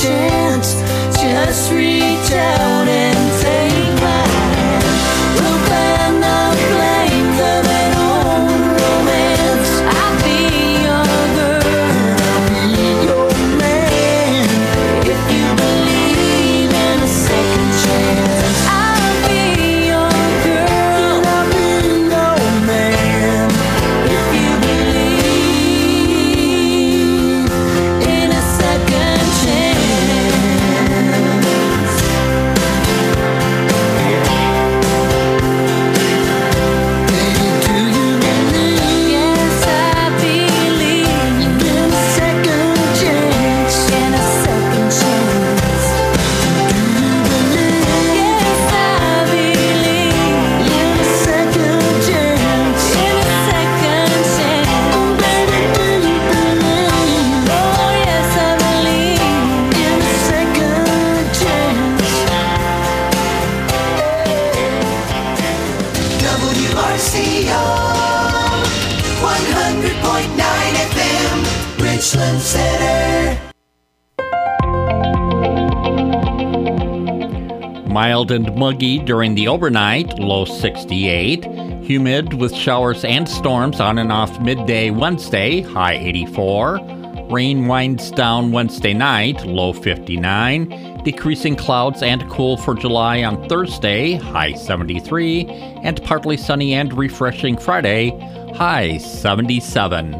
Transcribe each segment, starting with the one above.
chance. Just reach out and take my hand. We'll fan the flames of an old romance. I'll be your girl, I'll be your man. If you believe in a second chance, I'll be your girl, I'll be your man. If you believe in a second chance. Baby, do you believe? Yes, I believe in a second chance. In a second chance. Do you believe? Yes, I believe in a second chance. In a second chance. Oh, baby, do you believe? Oh, yes, I believe in a second chance. WRCO 100.9 FM, Richland Center. Mild and muggy during the overnight, low 68. Humid with showers and storms on and off midday Wednesday, high 84. Rain winds down Wednesday night, low 59. Decreasing clouds and cool for July on Thursday, high 73. And partly sunny and refreshing Friday, high 77.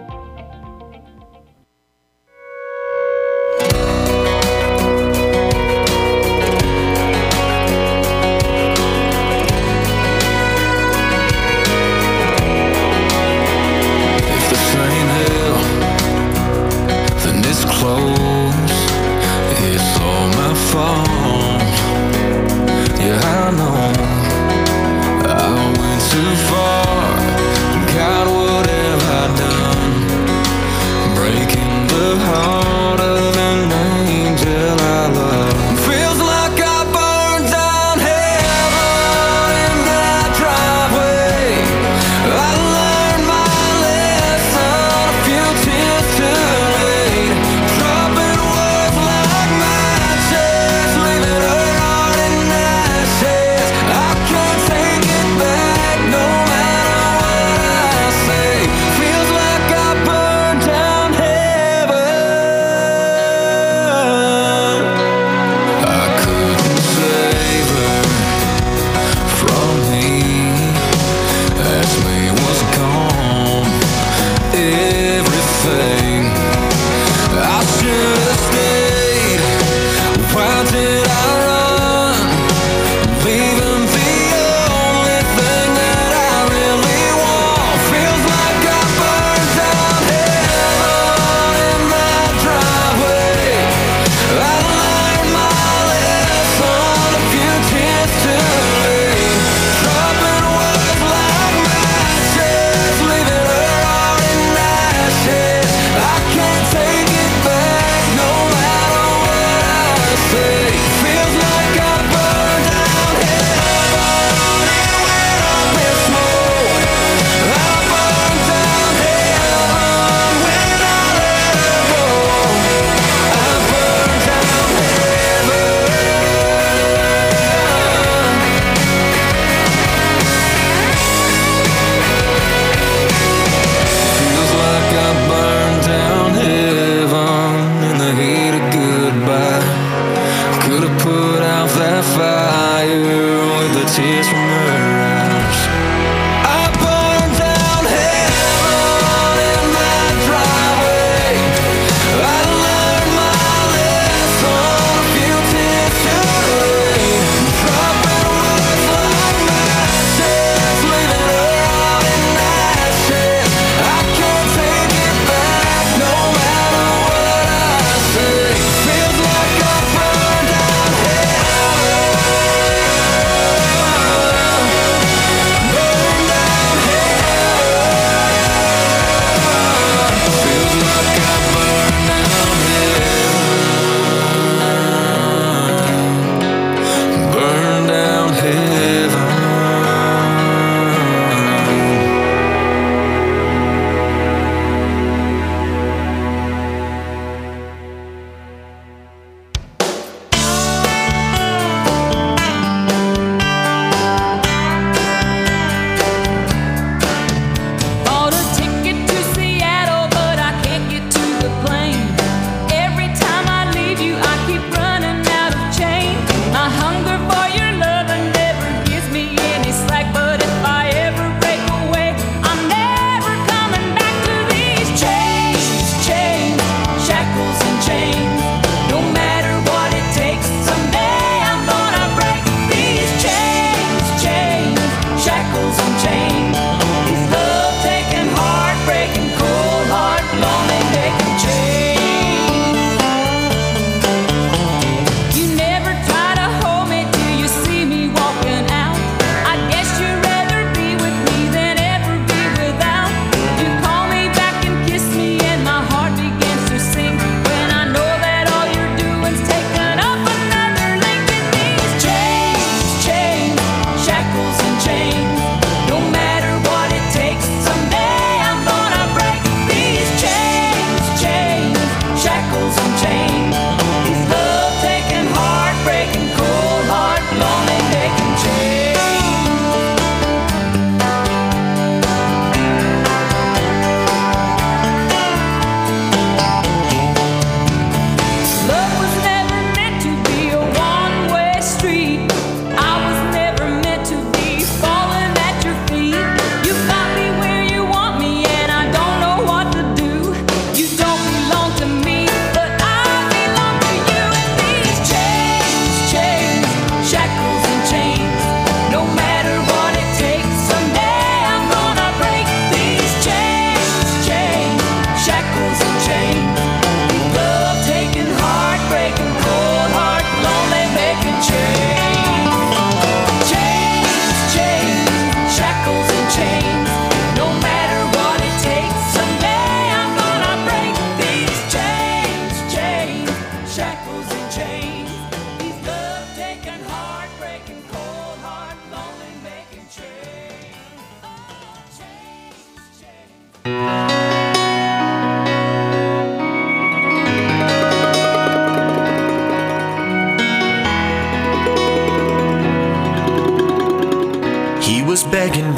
If the flame hill, then it's close. It's all my fault. Yeah, I know I went too far. God, what have I done?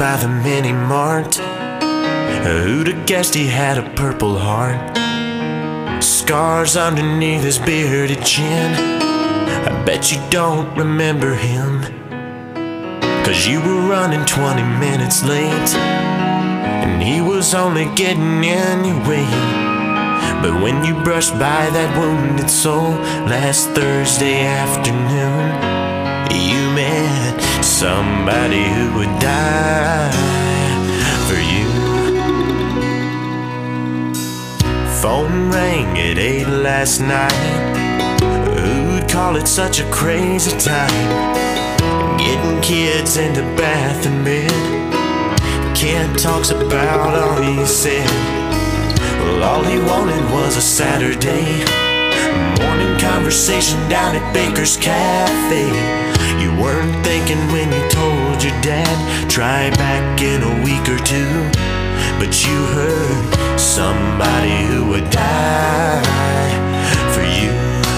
by the mini mart. Who'd have guessed he had a purple heart? Scars underneath his bearded chin. I bet you don't remember him, 'cause you were running 20 minutes late, and he was only getting in your way. But when you brushed by that wounded soul last Thursday afternoon, you met somebody who would die for you. Phone rang at 8 last night. Who'd call it such a crazy time? Getting kids into bath and bed. Kid talks about all he said. Well, all he wanted was a Saturday morning conversation down at Baker's Cafe. You weren't thinking when you told your dad, try back in a week or two. But you heard somebody who would die for you.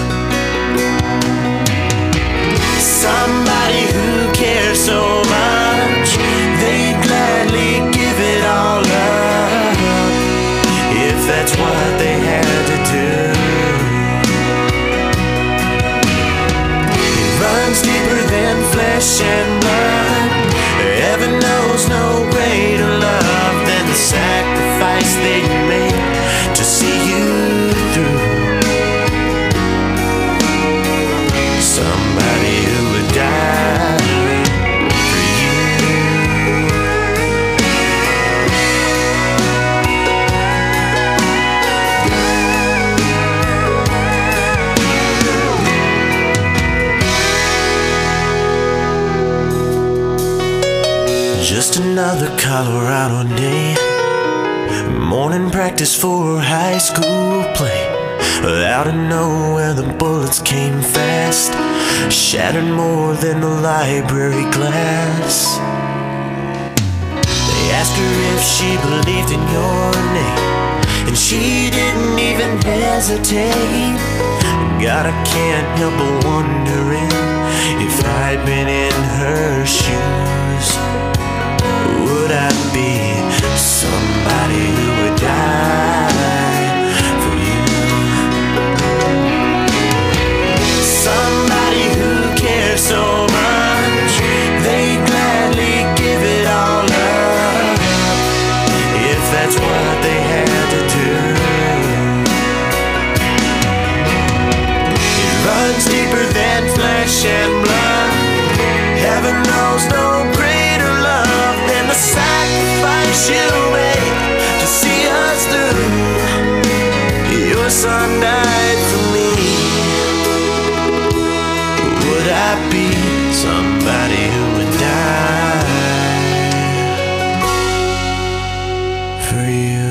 Somebody who cares so much, they'd gladly give it all up, if that's what they had to do. It runs deeper than flesh and blood. Heaven knows no greater love than the sacrifice they made to see you through. Somebody who would die for you. Just another Colorado day, morning practice for high school play. Out of nowhere the bullets came fast, shattered more than the library glass. They asked her if she believed in your name, and she didn't even hesitate. God, I can't help but wondering if I'd been in her shoes, would I be somebody who would die for you? Somebody who cares so much, they'd gladly give it all up, if that's what they had to do. It runs deeper than flesh and blood. Heaven knows no greater love than the sacrifice you made to see us through. Your son died for me. Would I be somebody who would die for you?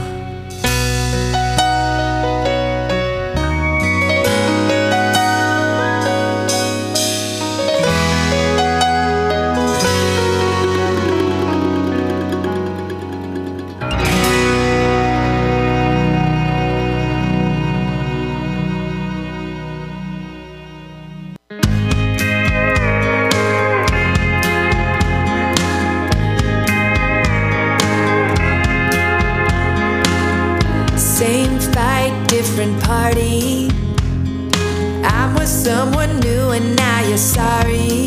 Same fight, different party. I'm with someone new and now you're sorry.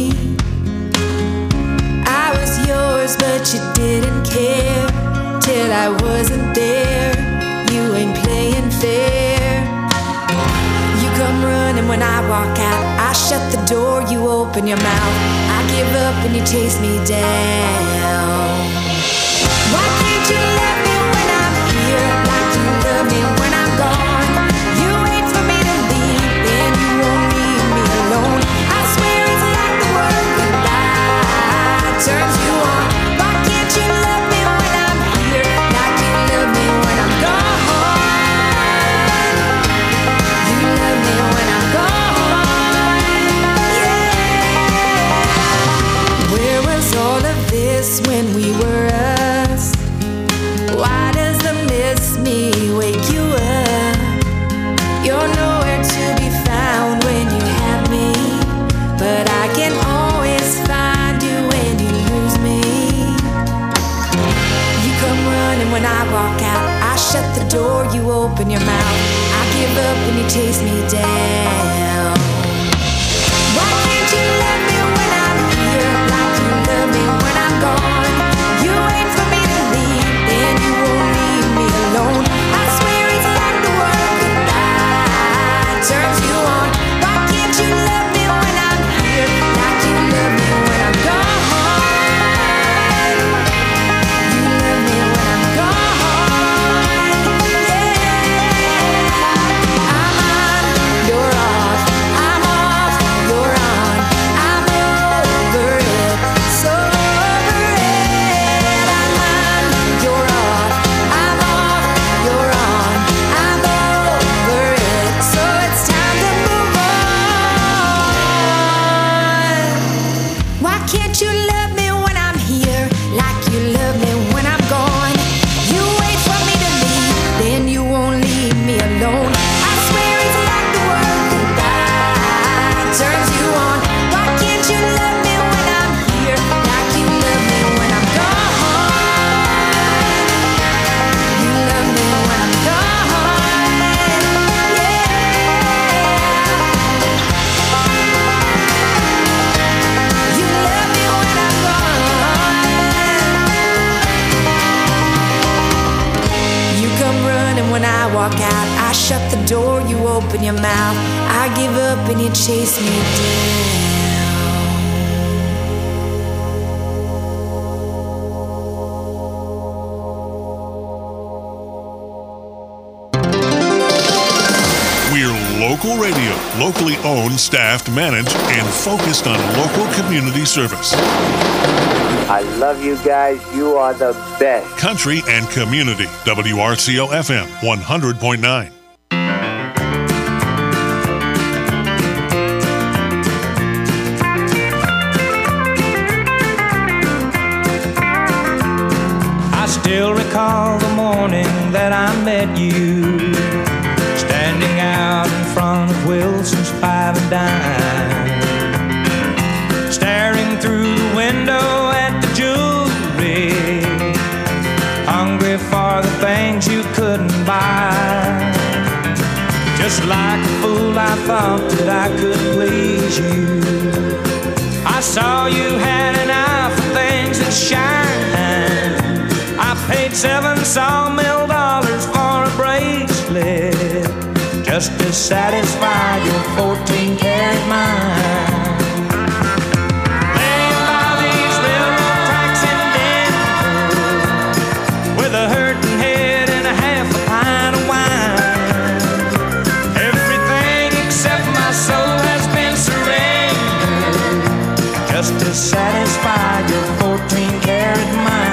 I was yours but you didn't care, till I wasn't there. You ain't playing fair. You come running when I walk out, I shut the door, you open your mouth. I give up when you chase me down. Why can't you love me when I'm here, like you love me when I'm gone? You wait for me to leave, and you won't leave me alone. I swear it's like the word goodbye turns you on. Why can't you love me when I'm here, like you love me when I'm gone? You love me when I'm gone, yeah. Where was all of this when we were us? Why can't you love me when I'm here like you love me when I'm gone? You wait for me to leave, then you won't leave me alone. I swear it's like the world goodbye turns you on. Why can't you love me when I'm here like you love me when I'm gone? You love me when I'm gone, yeah. You love me when I'm gone. You come running when I walk out. I shut the door, you open your mouth. I give up and you chase me down. We're local radio, locally owned, staffed, managed, and focused on local community service. I love you guys. You are the best. Country and community. WRCO FM 100.9. I still recall the morning that I met you, standing out in front of Wilson's Five and Dime, staring through the window at the jewelry, hungry for the things you couldn't buy. Just like a fool, I thought that I could please you. I saw you had an eye for things that shine. I paid $7 sawmill for a bracelet just to satisfy your 14-karat mind. Laying by these railroad tracks in Denver with a hurting head and a half a pint of wine. Everything except my soul has been surrendered just to satisfy your 14-karat mind.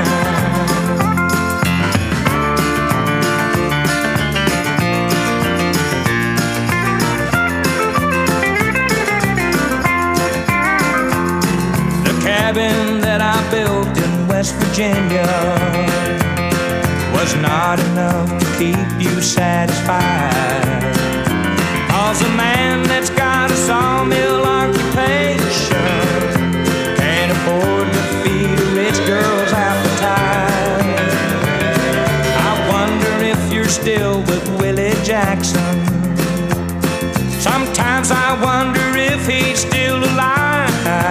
Cabin that I built in West Virginia was not enough to keep you satisfied. 'Cause a man that's got a sawmill occupation can't afford to feed a rich girl's appetite. I wonder if you're still with Willie Jackson. Sometimes I wonder if he's still alive.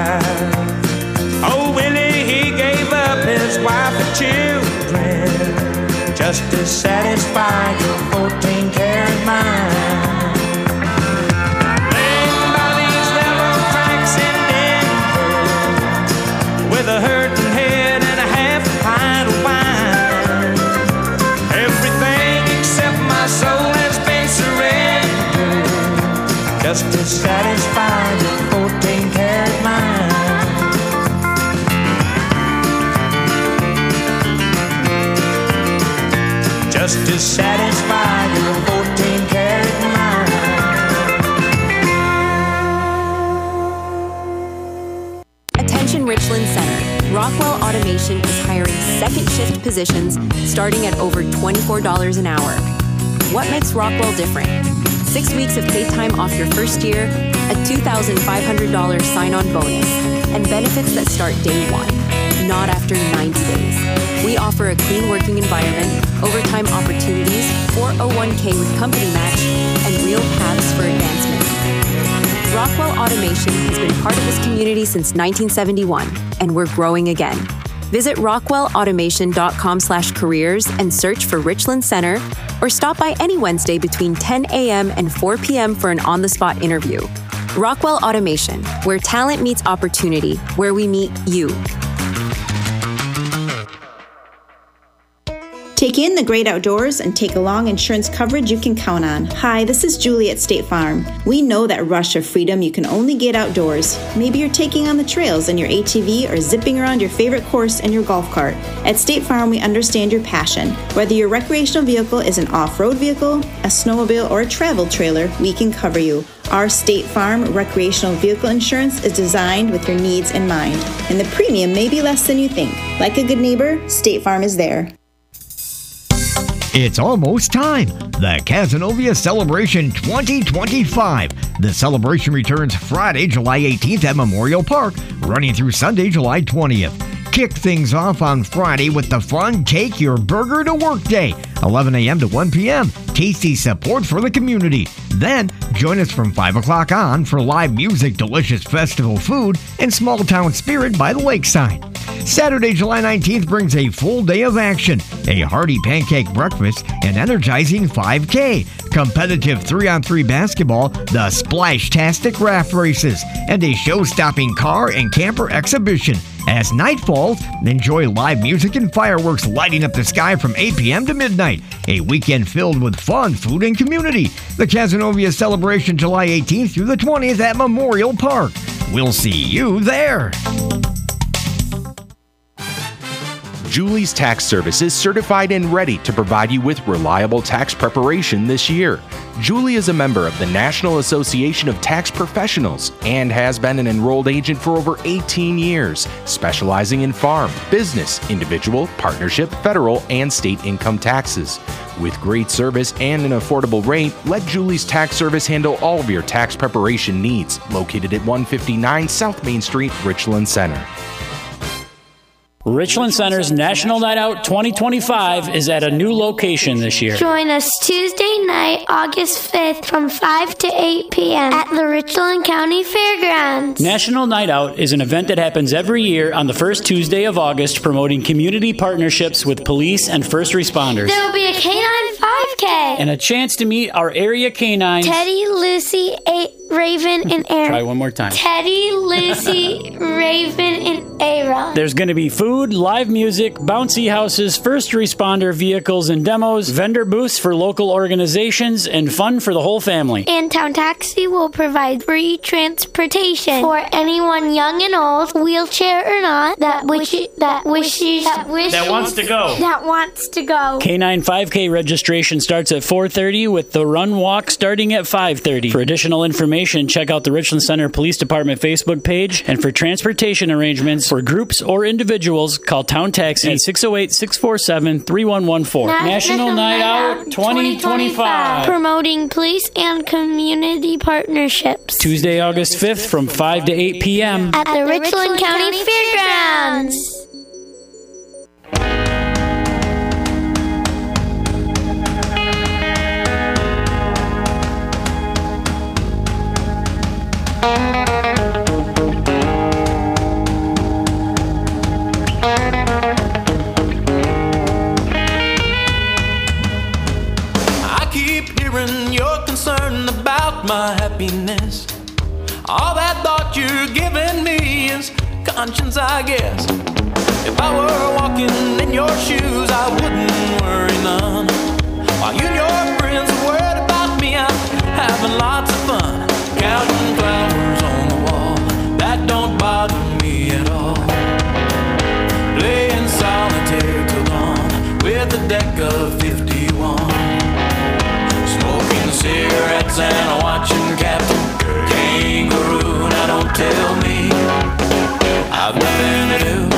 Oh, Willie, he gave up his wife and children just to satisfy your 14-karat mind. Laying by these railroad tracks in Denver with a hurting head and a half a pint of wine. Everything except my soul has been surrendered just to satisfy your 14-karat mind. Just to satisfy your 14-karat mind. Attention Richland Center. Rockwell Automation is hiring second shift positions starting at over $24 an hour. What makes Rockwell different? 6 weeks of paid time off your first year, a $2,500 sign-on bonus, and benefits that start day one, not after 90 days. We offer a clean working environment, overtime opportunities, 401k with company match, and real paths for advancement. Rockwell Automation has been part of this community since 1971, and we're growing again. Visit rockwellautomation.com/careers and search for Richland Center, or stop by any Wednesday between 10 a.m. and 4 p.m. for an on-the-spot interview. Rockwell Automation, where talent meets opportunity, where we meet you. Take in the great outdoors and take along insurance coverage you can count on. Hi, this is Julie at State Farm. We know that rush of freedom you can only get outdoors. Maybe you're taking on the trails in your ATV or zipping around your favorite course in your golf cart. At State Farm, we understand your passion. Whether your recreational vehicle is an off-road vehicle, a snowmobile, or a travel trailer, we can cover you. Our State Farm recreational vehicle insurance is designed with your needs in mind, and the premium may be less than you think. Like a good neighbor, State Farm is there. It's almost time. The Cazenovia Celebration 2025. The celebration returns Friday, July 18th at Memorial Park, running through Sunday, July 20th. Kick things off on Friday with the fun Take Your Burger to Work Day, 11 a.m. to 1 p.m. Tasty support for the community. Then, join us from 5 o'clock on for live music, delicious festival food, and small town spirit by the lakeside. Saturday, July 19th brings a full day of action, a hearty pancake breakfast, an energizing 5K, competitive 3-on-3 basketball, the Splash-tastic raft races, and a show-stopping car and camper exhibition. As night falls, enjoy live music and fireworks lighting up the sky from 8 p.m. to midnight. A weekend filled with fun, food, and community. The Cazenovia Celebration, July 18th through the 20th at Memorial Park. We'll see you there. Julie's Tax Service is certified and ready to provide you with reliable tax preparation this year. Julie is a member of the National Association of Tax Professionals and has been an enrolled agent for over 18 years, specializing in farm, business, individual, partnership, federal, and state income taxes. With great service and an affordable rate, let Julie's Tax Service handle all of your tax preparation needs. Located at 159 South Main Street, Richland Center. Richland Center's National Night Out 2025 is at a new location this year. Join us Tuesday night, August 5th from 5 to 8 p.m. at the Richland County Fairgrounds. National Night Out is an event that happens every year on the first Tuesday of August, promoting community partnerships with police and first responders. There will be a canine 5K. And a chance to meet our area canines. Teddy, Lucy, Raven, and Aaron. Try one more time. Teddy, Lucy, Raven, and Aaron. There's going to be food, live music, bouncy houses, first responder vehicles and demos, vendor booths for local organizations, and fun for the whole family. And Town Taxi will provide free transportation for anyone young and old, wheelchair or not, that wants to go. K9 5K registration starts at 4:30 with the run walk starting at 5:30. For additional information, check out the Richland Center Police Department Facebook page, and for transportation arrangements for groups or individuals, call Town Taxi at 608-647-3114. National Night Out 2025. Promoting police and community partnerships. Tuesday, August 5th from 5 to 8 p.m. at the Richland County Fairgrounds. My happiness, all that thought you're giving me is conscience, I guess. If I were walking in your shoes, I wouldn't worry none. While you and your friends are worried about me, I'm having lots of fun. Counting flowers on the wall, that don't bother me at all. Playing solitaire till dawn with a deck of 51. Smoking cigarettes and watching Captain Kangaroo. Now don't tell me I've nothing to do.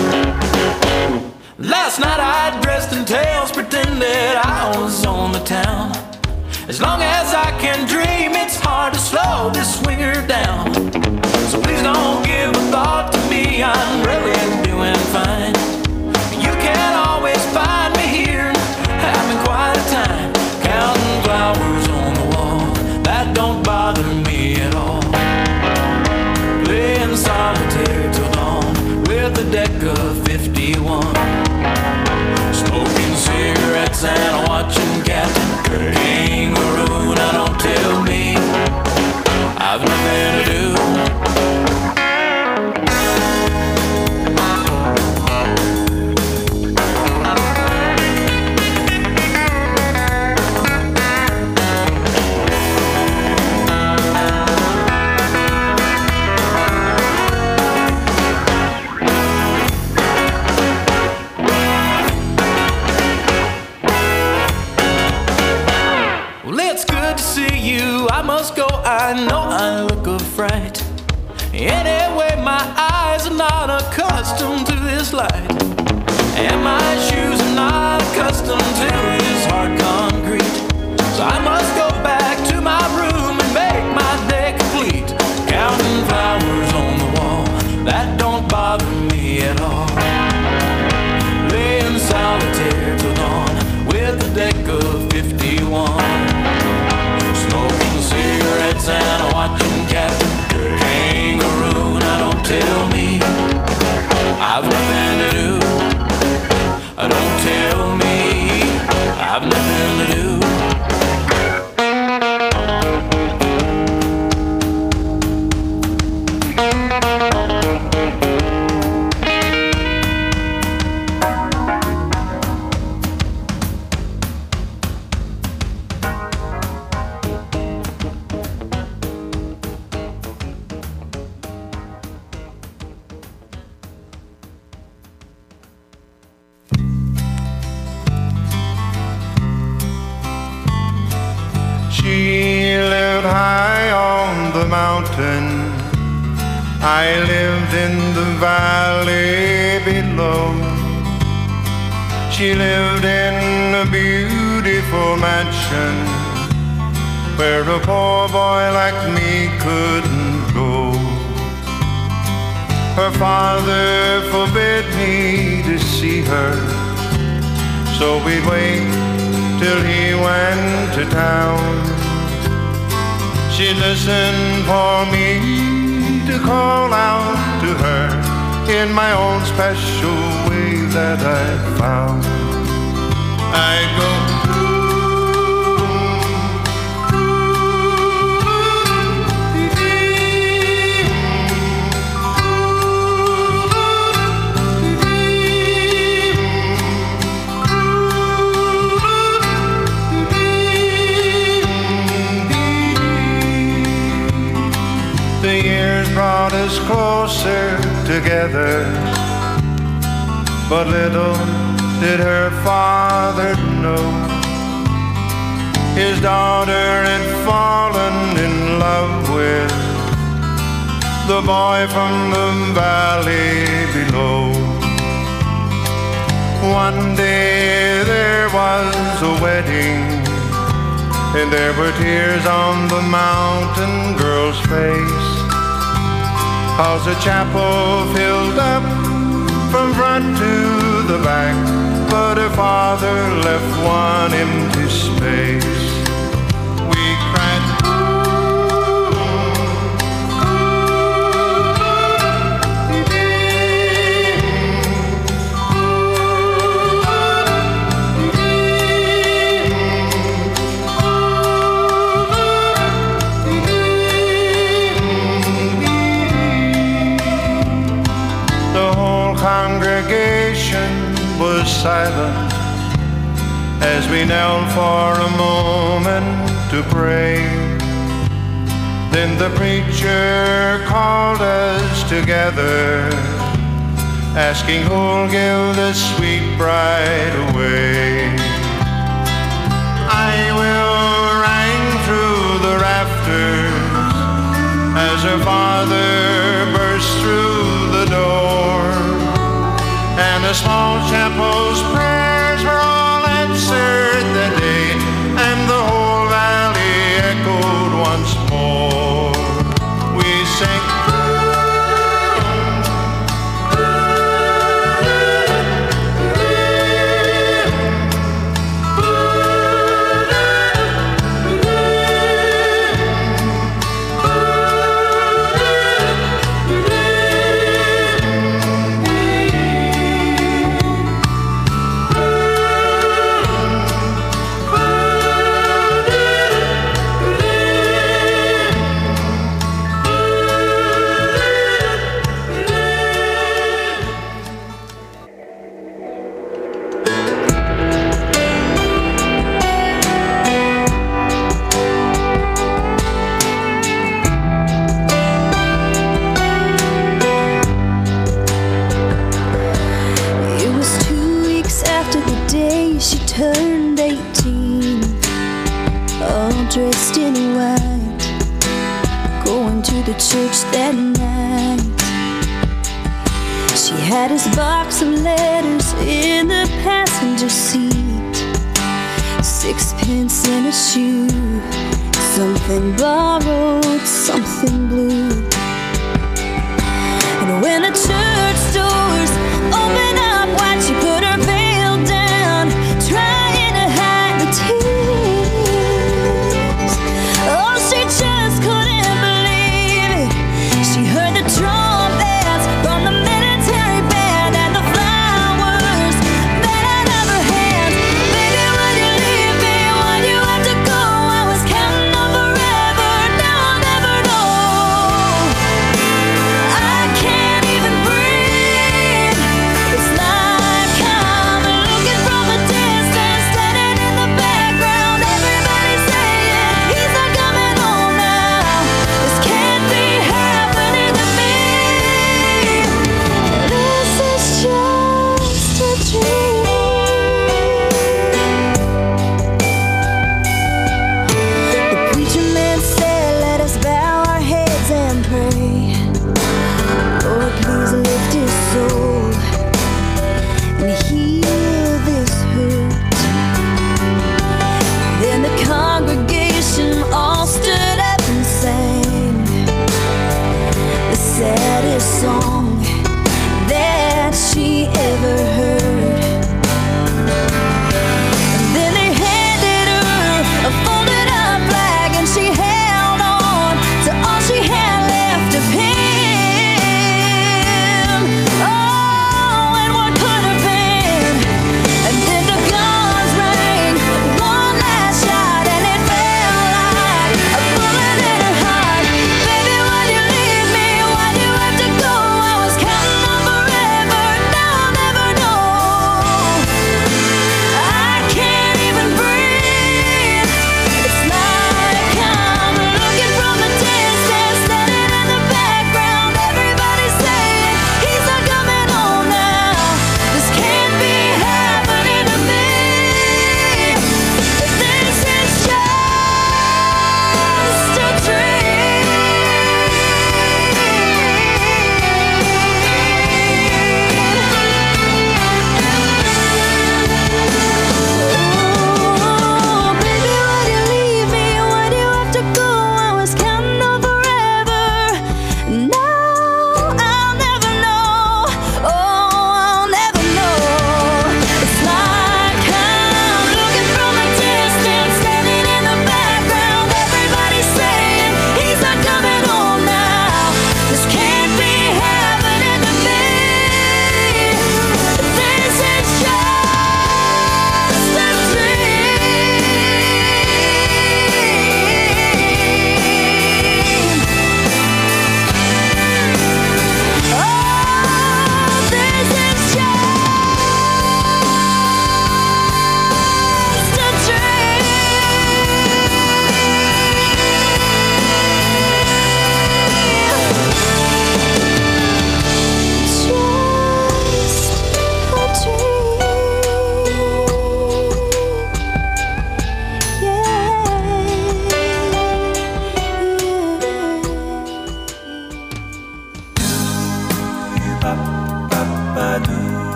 Last night I dressed in tails, pretended I was on the town. As long as I can dream, it's hard to slow this swinger down. So please don't give a thought to me, I'm really doing fine. You can always find me here, having quite a time. Counting flowers on the wall, that don't bother me at all. Playing solitaire till dawn with a deck of 51. Smoking cigarettes and watching Captain Kangaroo. Now don't tell me I've nothing to do. accustomed to this light, and my shoes are not accustomed to this hard concrete. So I must go back to my room and make my day complete. Counting flowers on the wall, that don't bother me at all. Laying solitaire till dawn with a deck of 51. Smoking cigarettes and watching Captain Kangaroo. Now don't tell me I've nothing to do. Don't tell me I've nothing to do. She lived high on the mountain, I lived in the valley below. She lived in a beautiful mansion where a poor boy like me couldn't go. Her father forbid me to see her, so we'd wait till he went to town. She'd listen for me to call out to her in my own special way that I found. I'd go brought us closer together, but little did her father know his daughter had fallen in love with the boy from the valley below. One day there was a wedding, and there were tears on the mountain girl's face, 'cause the chapel filled up from front to the back, but her father left one empty space. We cried, congregation was silent as we knelt for a moment to pray. Then the preacher called us together, asking who'll give the sweet bride away. I will rang through the rafters as her father burst through the door, and the small chapel's prayers were all answered that day, and the whole valley echoed once more. We sang, turned 18, all dressed in white, going to the church that night. She had his box of letters in the passenger seat, 6 pence in a shoe, something borrowed, something blue. And when the church doors opened up wide, she put her veil down, trying to hide the tears. Oh, she just couldn't believe it. She heard the trumpets from the military band and the flowers that out of her hands. Baby, would you leave me? Why'd you have to go? I was counting on forever. Now I'll never know. I can't even breathe. It's like I'm looking from a distance, standing in the background. Everybody's saying he's not coming home now. This can't be happening to me. This is just a dream. The preacher man said, let us bow our heads and pray. Lord, please lift his soul and heal this hurt. Then the congregation all stood up and sang the saddest song that she ever heard. And then they handed her a folded up flag, and she held on to all she had left of him. Oh, and what could have been? And then the guns rang one last shot, and it felt like a bullet in her heart. Baby, would you leave me? Why'd you have to go? I was counting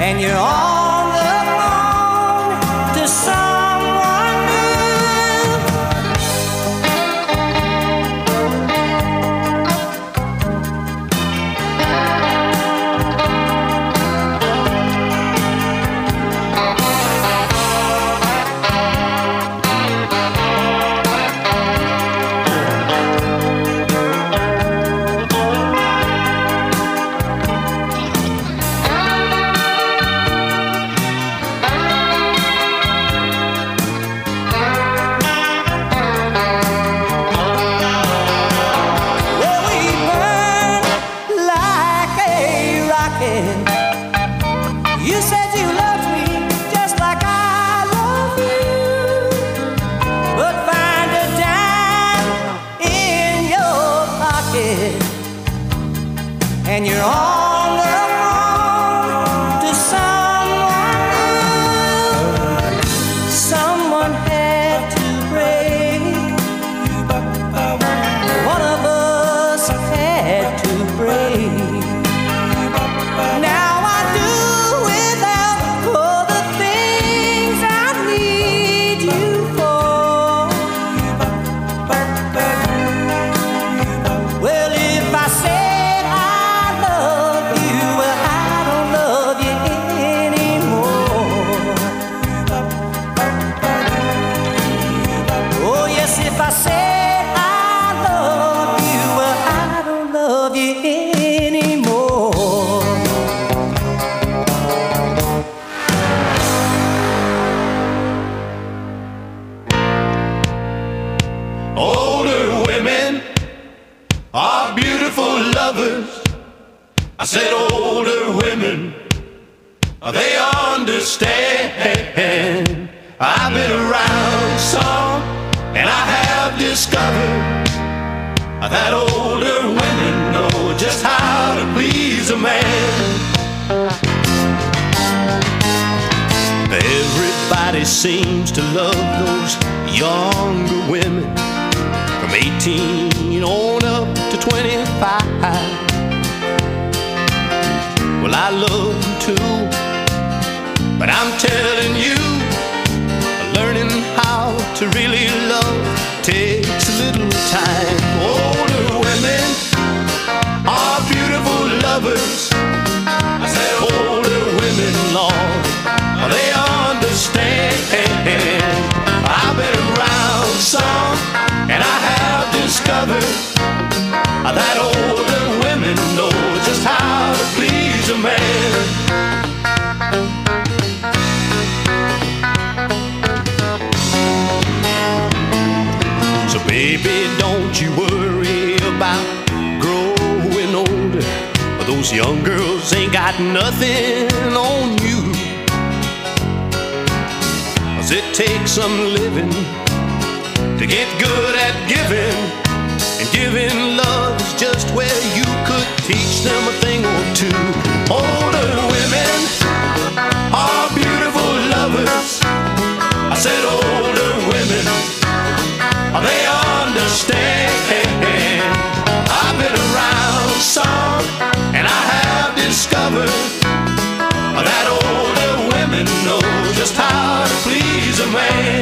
and you're on the phone to someone new. Well, we burn like a rocket. You said you loved me just like I love you, but find a dime in your pocket, and you're on the phone to someone new. Someone had to break. One of us had to break. Now I do without all the things I need you for. Well, if I said I love you, well, I don't love you anymore. Oh, yes, if I said I love you, well, I don't love you anymore. Older women are beautiful lovers. I said older women, they understand. I've been around some, and I have discovered that older women know just how to please a man. Everybody seems to love those younger women from 18 on up to 25. Well, I love them too, but I'm telling you, learning how to really love takes a little time. Older women are beautiful lovers. I said older women, Lord, they understand. I've been around some, and I have discovered that older women know just how to please a man. So baby, don't you worry about growing older. Those young girls ain't got nothing on you. 'Cause it takes some living to get good at giving, and giving love is just where you could teach them a thing or two. Older women are beautiful lovers. I said older women, they understand. I've been around some, and I have discovered that older women know just how to please a man.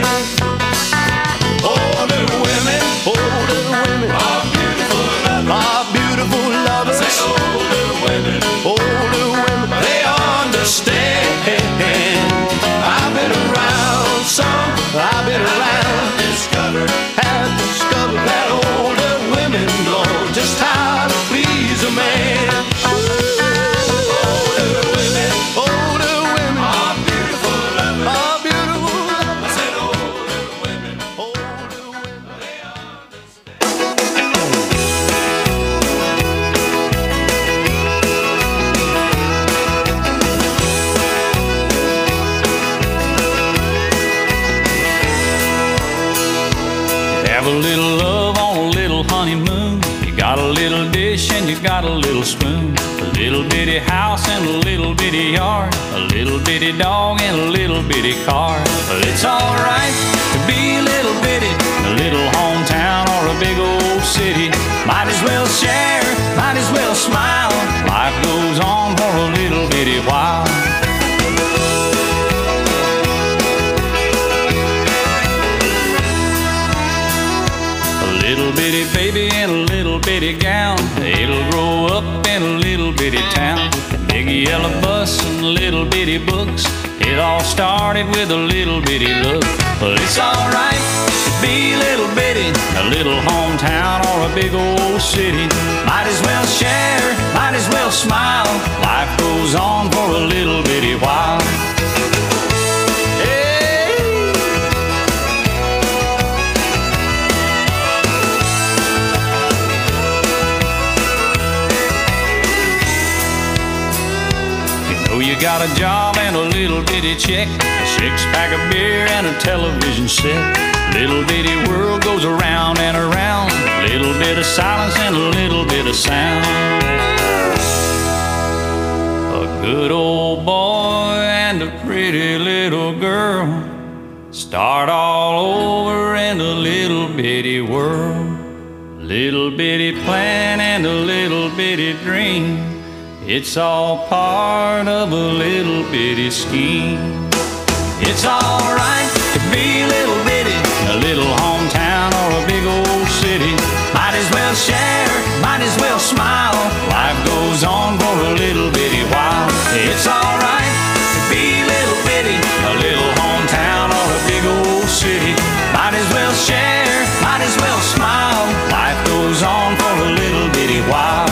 Older women are beautiful lovers. I said older women, they understand. I've been around some, I've been around, have discovered that older women know just how to please a man. Older women are beautiful lovers. I said older women, they Have a little love on a little honeymoon. You got a little dish and you got a little spoon. A little bitty house and a little bitty yard. A little bitty dog and a little bitty car. But it's alright to be a little bitty, a little hometown or a big old city. Might as well share, might as well smile. Life goes on for a little bitty while. bitty gown. It'll grow up in a little bitty town. Big yellow bus and little bitty books. It all started with a little bitty look. Well, it's alright to be little bitty, a little hometown or a big old city. Might as well share, might as well smile. Life goes on for a little bitty while. You got a job and a little bitty check, a six-pack of beer and a television set. Little bitty world goes around and around. Little bit of silence and a little bit of sound. A good old boy and a pretty little girl start all over in a little bitty world. Little bitty plan and a little bitty dream. It's all part of a little bitty scheme. It's alright to be little bitty, a little hometown or a big old city. Might as well share, might as well smile. Life goes on for a little bitty while. It's alright to be little bitty, a little hometown or a big old city. Might as well share, might as well smile. Life goes on for a little bitty while.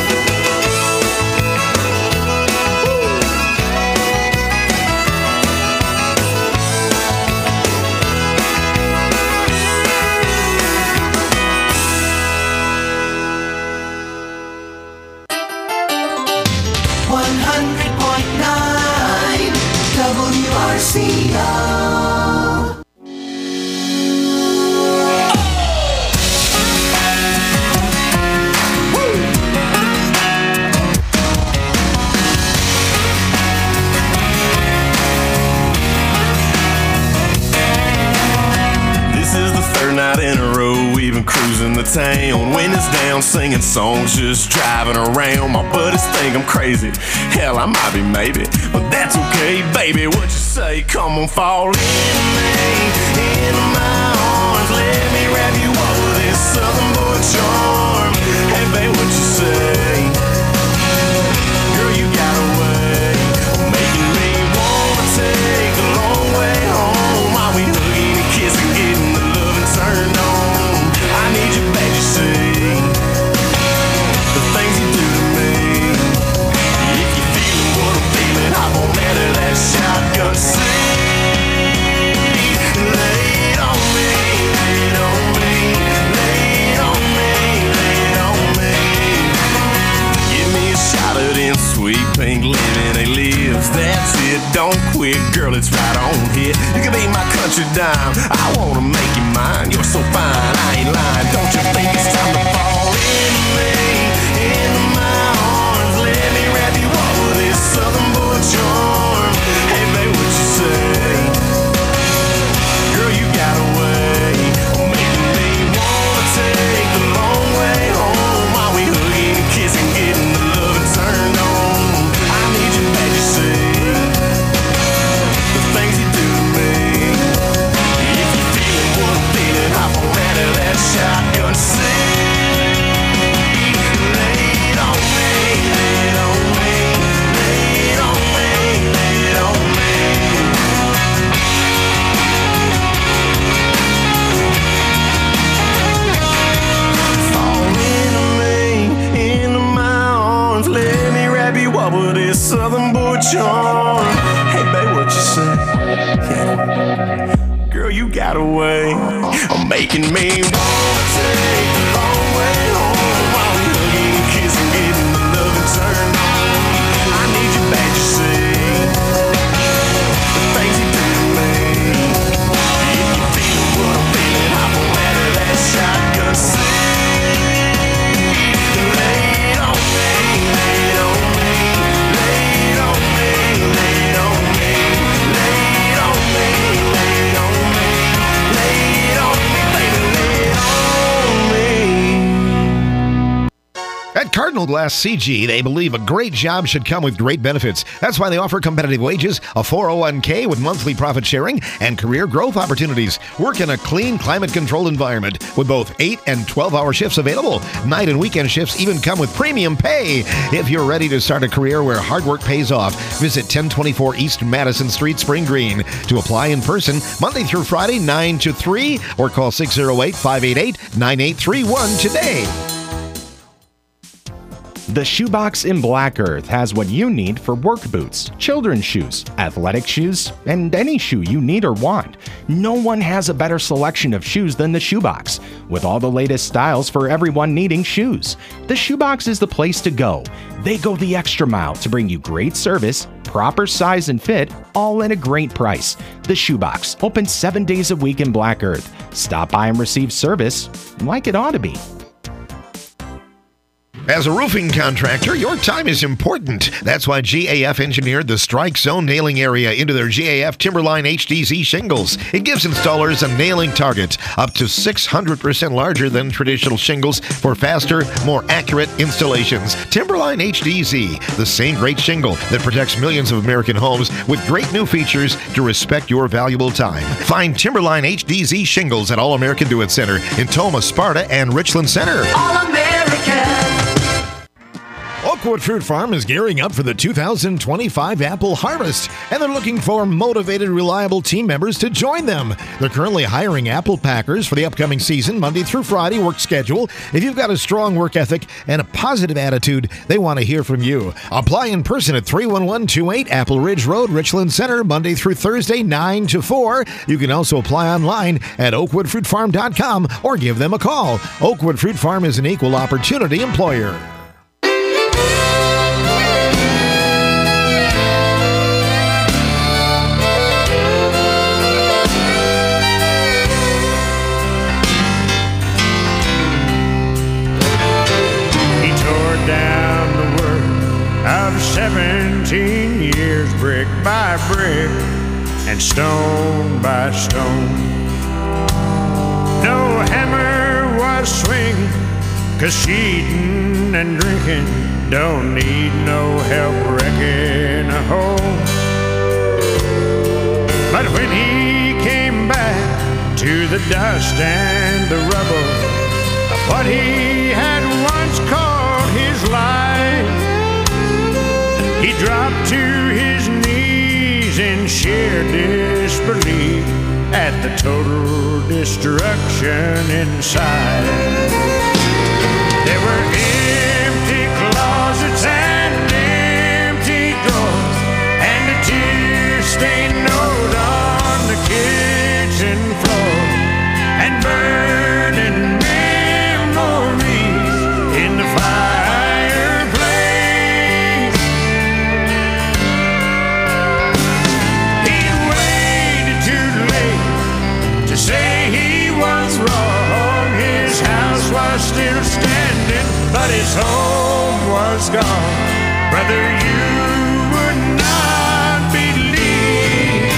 WRCO. This is the third night in a row we've been cruising the town. Windows down, singing songs, just driving around. My buddies think I'm crazy. Hell, I might be, maybe, but that's okay, baby. What you say? Come on, fall into my arms. Let me wrap you up with this Southern boy charm. Hey, babe, what you say? Girl, you got a way of making me wanna take the long way home. While we hugging and kissing, getting the loving turned on. I need you, babe, you see the things you do to me. If you feeling what I'm feeling, hop on out of that shotgun seat. Lay it on me, lay it on me, lay it on me, lay it on me. Give me a shot of them sweet pink lemonade lips. That's it, don't quit, girl, it's right on here. You can be my country dime, I wanna make you mine. You're so fine, I ain't lying. Don't you think it's time to fall in me, into my arms? Let me wrap you up with this Southern boy charm. Hey, babe, what you say? Girl, you got a way of making me wanna take the long way home. While we hugging and kissing, getting the loving turned on. I need you, babe, you see the things you do to me. If you feeling what I'm feeling, hop on out of that shotgun seat. Lay it on me, lay it on me, lay it on me, lay it on me. Fall into me, into my arms. Let me wrap you up with this Southern boy charm. Hey, babe, what you say? Yeah. Girl, you got a way of making me wanna take the long way home. While we hugging and kissing, getting the loving turned on. I need you, babe, you see the things you do to me. If you feel what I'm feeling, hop on out of that shotgun seat. Lay it on me, lay it on me, lay it on me, lay it on me, lay it on me, lay it on me, lay it on me, baby, lay it on me. Signal Glass CG, they believe a great job should come with great benefits. That's why they offer competitive wages, a 401k with monthly profit sharing, and career growth opportunities. Work in a clean, climate-controlled environment with both 8 and 12-hour shifts available. Night and weekend shifts even come with premium pay. If you're ready to start a career where hard work pays off, visit 1024 East Madison Street, Spring Green. To apply in person, Monday through Friday, 9 to 3, or call 608-588-9831 today. The Shoebox in Black Earth has what you need for work boots, children's shoes, athletic shoes, and any shoe you need or want. No one has a better selection of shoes than the Shoebox, with all the latest styles for everyone needing shoes. The Shoebox is the place to go. They go the extra mile to bring you great service, proper size and fit, all at a great price. The Shoebox, open 7 days a week in Black Earth. Stop by and receive service like it ought to be. As a roofing contractor, your time is important. That's why GAF engineered the Strike Zone nailing area into their GAF Timberline HDZ shingles. It gives installers a nailing target up to 600% larger than traditional shingles for faster, more accurate installations. Timberline HDZ, the same great shingle that protects millions of American homes with great new features to respect your valuable time. Find Timberline HDZ shingles at All American Do-It Center in Toma, Sparta, and Richland Center. All American. Oakwood Fruit Farm is gearing up for the 2025 apple harvest, and they're looking for motivated, reliable team members to join them. They're currently hiring apple packers for the upcoming season, Monday through Friday work schedule. If you've got a strong work ethic and a positive attitude, they want to hear from you. Apply in person at 31128 Apple Ridge Road, Richland Center, Monday through Thursday, 9 to 4. You can also apply online at oakwoodfruitfarm.com or give them a call. Oakwood Fruit Farm is an equal opportunity employer. Down the world out of 17 years, brick by brick and stone by stone. No hammer was swinging, 'cause cheating and drinking don't need no help wrecking a home. But when he came back to the dust and the rubble of what he had once called his life, he dropped to his knees in sheer disbelief at the total destruction inside. There were empty closets and empty drawers and a tear-stained note on the kitchen floor and burning memories in the fireplace. He waited too late to say he was wrong. His house was still standing, but his home was gone. Brother, you would not believe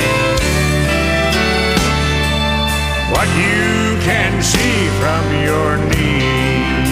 what you can see from your knees.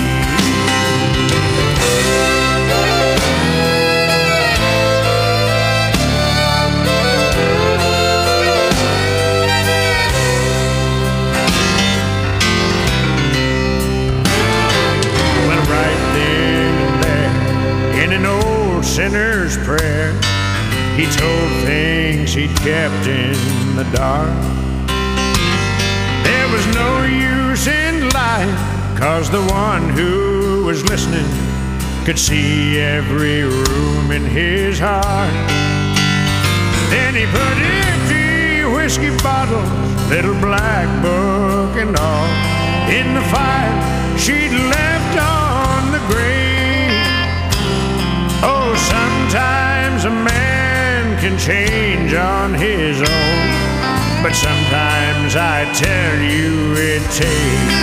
Well, right then and there, in an old sinner's prayer, he told things he'd kept in the dark. There was no use in lying, 'cause the one who was listening could see every room in his heart. Then he put empty whiskey bottles, little black book and all, in the fire she'd left on the grave. Oh, sometimes a man can change on his own, but sometimes I tell you it takes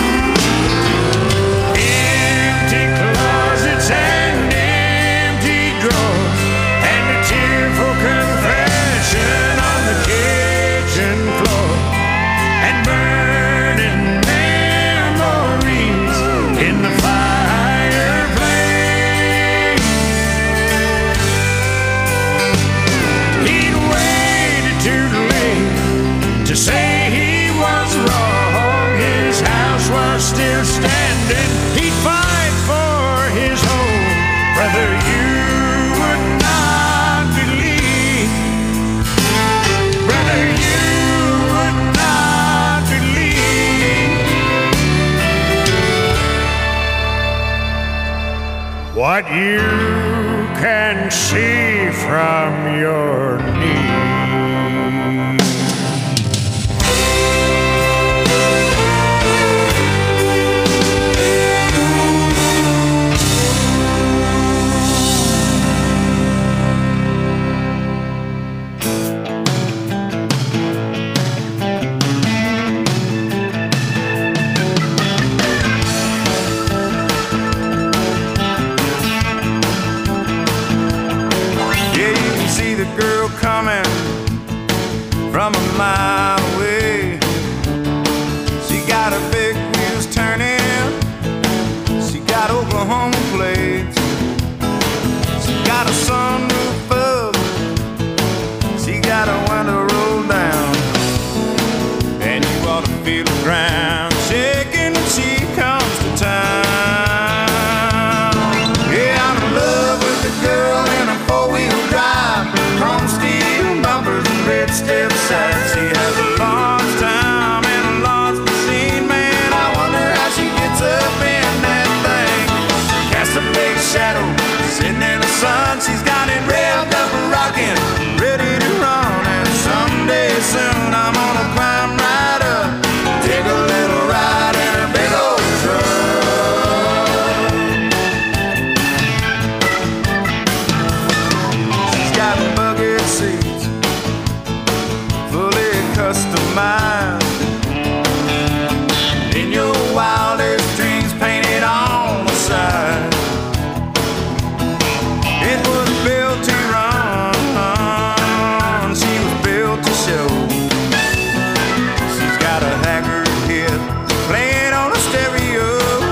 empty closets and empty drawers and a tearful confession on the kitchen floor and burning memories in the fireplace. what you can see from your knees. Coming from a mile away. She got her big wheels turning. She got Oklahoma plates. She got a sunroof up. She got a window rolled down. And you ought to feel the ground shaking when she comes to town. Yeah, I'm in love with the girl in a four-wheel drive. Chrome steel bumpers and red step sides. She has a large time and a large machine, man. I wonder how she gets up in that thing. Casts a big shadow sitting in the sun. She's got it revved up and rocking, ready to run. And someday soon I'm gonna climb right up, take a little ride in her big old truck. She's got bucket seats, fully customized. In your wildest dreams painted on the side. It was built to run, she was built to show. She's got a Haggard hit playing on a stereo.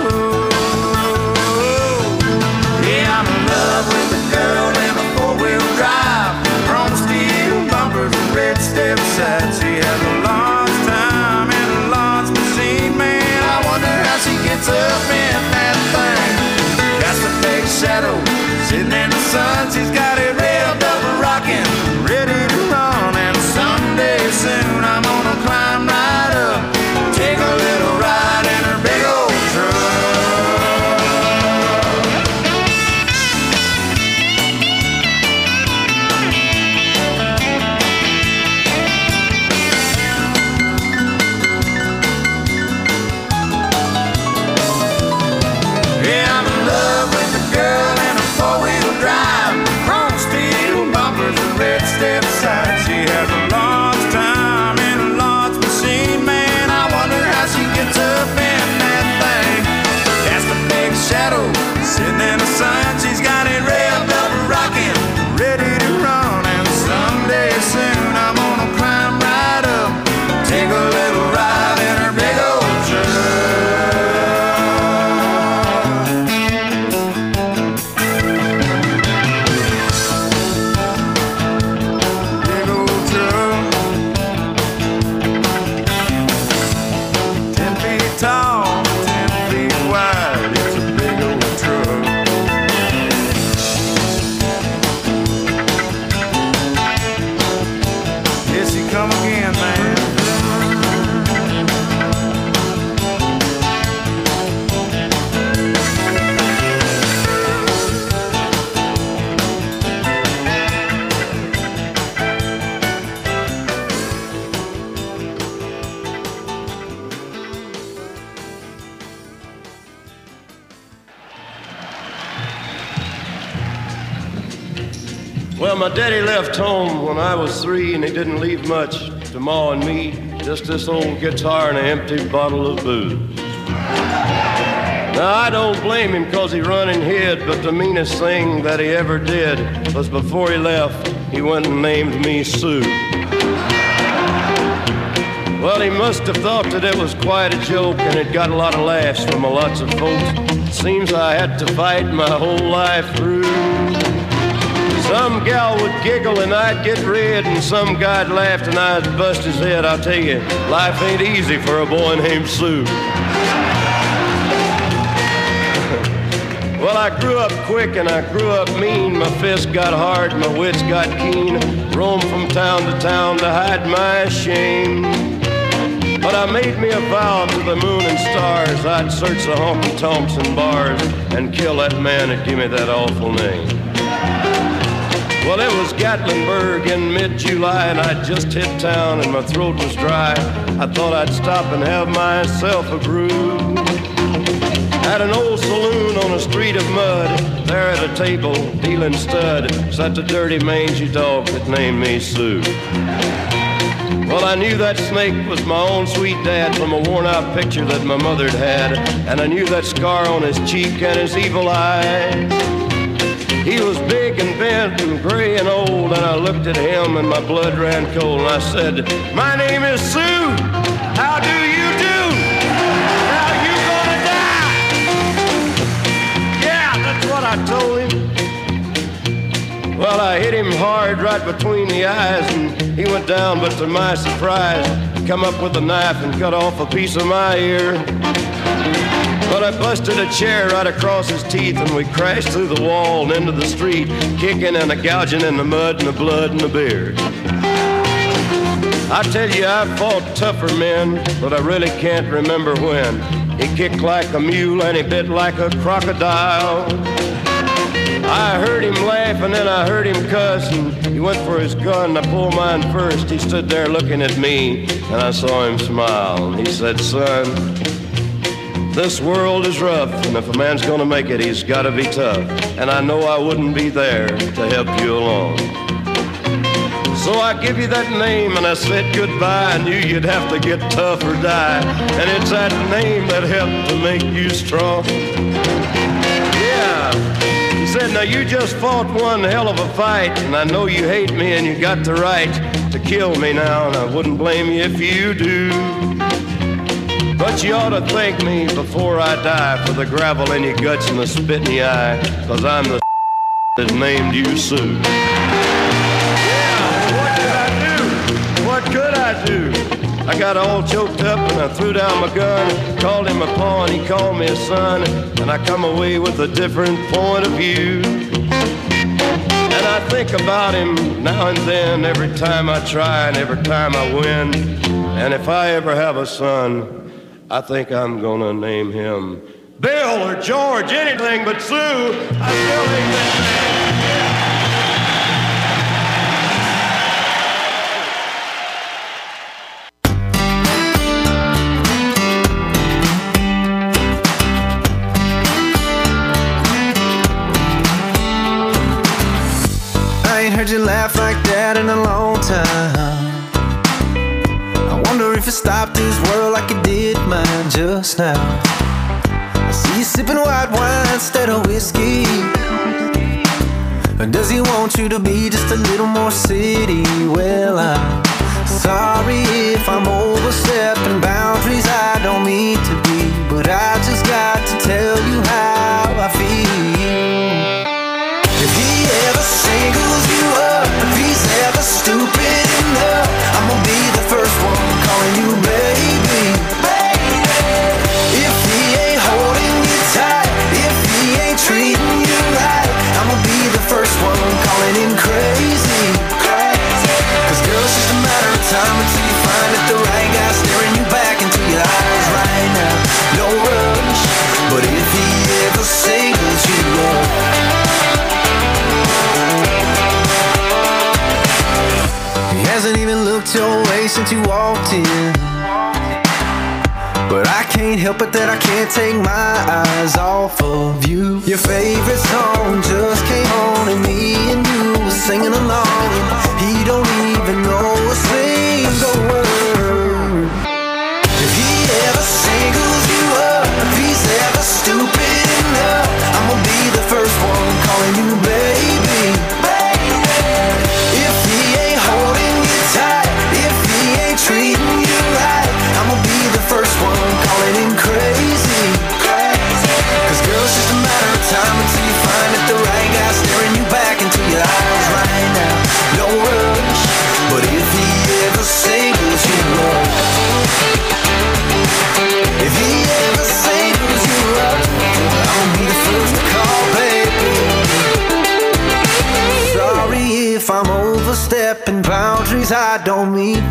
Yeah, I'm in love with the girl in a four-wheel drive. Chrome steel bumpers and red step sides. She has a large time and a large machine, man. I wonder how she gets up in that thing. Got some big shadow sitting in the sun. She's got it revved up and rocking, ready to run. And someday soon I'm gonna climb right up, take a little ride in her big old truck. Yeah, I'm in love with the girl in a four-wheel drive. Chrome steel bumpers and red step sides. She has a large time and a large machine, man. I wonder how she gets up in that thing. Cast a big shadow sitting in the sun. She's got it revved up and rocking, ready to run. And someday soon I'm gonna climb right up, take a little ride in her big old truck. Big old truck, 10 feet tall, 10 feet wide. It's a big old truck. Here she come again, man. Well, my daddy left home when I was 3, and he didn't leave much to Ma and me. Just this old guitar and an empty bottle of booze. Now, I don't blame him 'cause he run and hid, but the meanest thing that he ever did was before he left, he went and named me Sue. Well, he must have thought that it was quite a joke, and it got a lot of laughs from lots of folks. Seems I had to fight my whole life through. Some gal would giggle and I'd get red, and some guy'd laugh and I'd bust his head. I'll tell you, life ain't easy for a boy named Sue. Well, I grew up quick and I grew up mean. My fists got hard, my wits got keen. Roamed from town to town to hide my shame. But I made me a vow to the moon and stars I'd search the honky-tonks and bars and kill that man that gave me that awful name. Well, it was Gatlinburg in mid-July, and I'd just hit town and my throat was dry. I thought I'd stop and have myself a brew. At an old saloon on a street of mud, there at a table, dealing stud, sat the dirty mangy dog that named me Sue. Well, I knew that snake was my own sweet dad from a worn-out picture that my mother'd had, and I knew that scar on his cheek and his evil eye. He was big and bent and gray and old, and I looked at him and my blood ran cold, and I said, "My name is Sue. How do you do? How you gonna die?" Yeah, that's what I told him. Well, I hit him hard right between the eyes, and he went down, but to my surprise, come up with a knife and cut off a piece of my ear. But I busted a chair right across his teeth, and we crashed through the wall and into the street, kicking and gouging in the mud and the blood and the beer. I tell you, I fought tougher men, but I really can't remember when. He kicked like a mule and he bit like a crocodile. I heard him laugh and then I heard him cuss, and he went for his gun. I pulled mine first. He stood there looking at me, and I saw him smile. He said, "Son, this world is rough, and if a man's gonna make it, he's gotta be tough. And I know I wouldn't be there to help you along. So I give you that name, and I said goodbye. I knew you'd have to get tough or die, and it's that name that helped to make you strong." Yeah. He said, "Now you just fought one hell of a fight, and I know you hate me and you got the right to kill me now, and I wouldn't blame you if you do. But you ought to thank me before I die for the gravel in your guts and the spit in your eye, 'cause I'm the that named you Sue." Yeah, what could I do? What could I do? I got all choked up and I threw down my gun, called him a paw and he called me a son, and I come away with a different point of view. And I think about him now and then, every time I try and every time I win. And if I ever have a son, I think I'm gonna name him Bill or George, anything but Sue. I still think that man. I ain't heard you laugh like that in a long time. I wonder if you stopped this world like you did mine just now. I see you sipping white wine instead of whiskey. Or does he want you to be just a little more city? Well, I'm sorry if I'm overstepping boundaries I don't mean to be, but I just got to tell you how I feel. If he ever singles you up, if he's ever stupid enough, I'm gonna be the first one calling you baby. If he ain't holding you tight, if he ain't treating you right, I'm gonna be the first one calling him crazy. 'Cause girl, it's just a matter of time until you find that the right guy staring you back into your eyes right now. No rush, but if he ever singles you up, he hasn't even looked your way since you walked in. But I can't help it that I can't take my eyes off of you. Your favorite song just came on and me and you were singing along, and he don't even know a single word. If he ever singles you up, if he's ever stupid enough, I'm gonna be the first one calling you baby. If he ain't holding you tight, if he ain't treating you right, I'm gonna be the first one calling him crazy. 'Cause girl, it's just a matter of time until you find that the right guy staring you back into your eyes right now. No rush, but if he ever singles you up, if he ever singles you up, I'll be the first to call, baby. Sorry if I'm overstepping boundaries I don't mean